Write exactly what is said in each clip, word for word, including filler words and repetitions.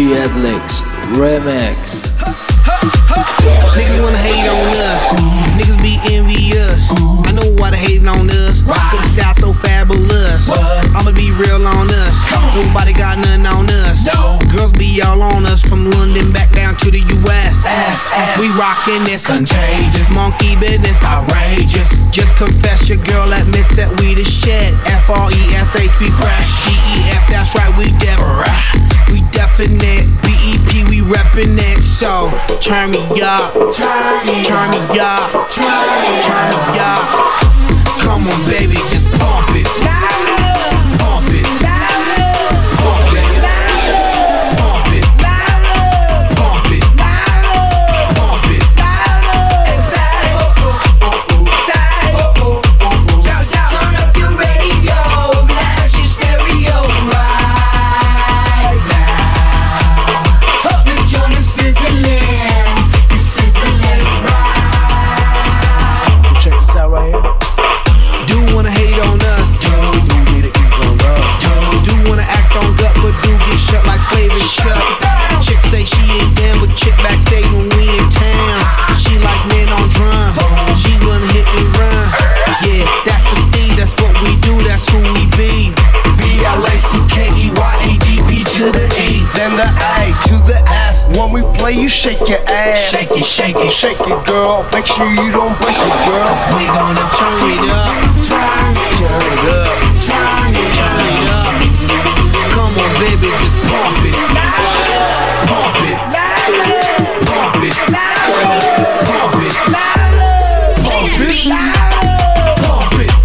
J Adlix Remix. Niggas wanna hate on us, niggas be envious. I know why they hating on us, cause the style so fabulous. I'ma be real on us, nobody got nothing on us. Girls be all on us, from London back down to the U S We rockin' this contagious, monkey business outrageous. Just confess your girl admits that we the shit. F R E S H we fresh, G E F that's right we def. We definite, B E P we reppin' it. So turn me up, turn me up, turn me up. Come on baby, just pump it, pump it, pump it, pump it, pump it, pump it. Turn up your radio, blast your stereo right now. This joint is fizzling, it's sizzling right. Check this out right here. Do wanna hate on us, do need to ease on love. Do wanna act on gut, but do get shut like Flavor Shut. Chick say she ain't down, but chick backstage when we in town. She like men on drums, she wanna hit and run. Yeah, that's the steed, that's what we do, that's who we be. B L A C K E Y A D P to the E, Then the A to the S. When we play, you shake your ass. shake it, shake it, shake Shake it, girl. Make sure you don't break it, girl. We gonna turn it up, turn it up, turn it up. Come on, baby, just pump it, pump it, pump it, pump it, pump it, pump it.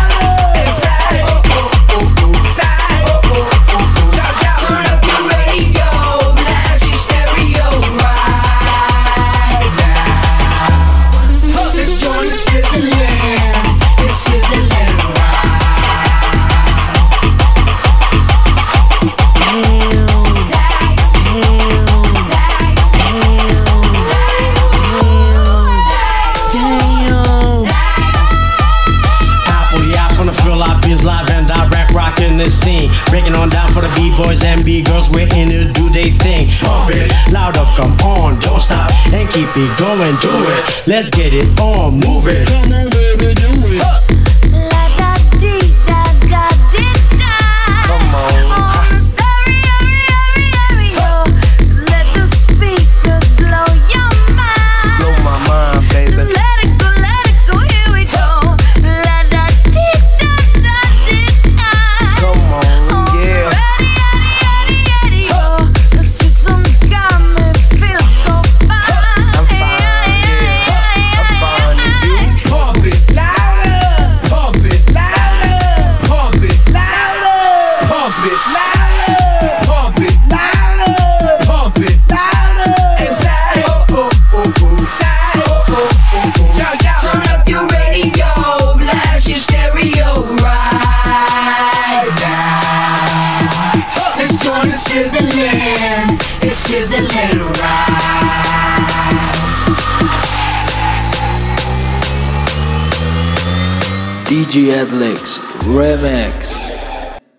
Turn up your radio, blast your stereo right now. This joint is fizzling, it's sizzling right. Live and direct, rocking the scene. Breaking on down for the B-boys and B-girls. We're in to do they thing. Pump it louder, come on, don't stop and keep it going. Do it, let's get it on, move it. Come on, baby, do it. Come on. Blow my mind, baby. Come on, yeah. I'm fine, yeah. I'm fine, and you? Pump it louder, pump it louder, pump it louder, pump it louder, pump it louder, pump it louder. Inside, oh oh oh oh, side, oh oh oh oh. Yo yo, Turn up your radio, blast your stereo right now. This joint is fizzling, it's sizzling right. D J Adlix Remix.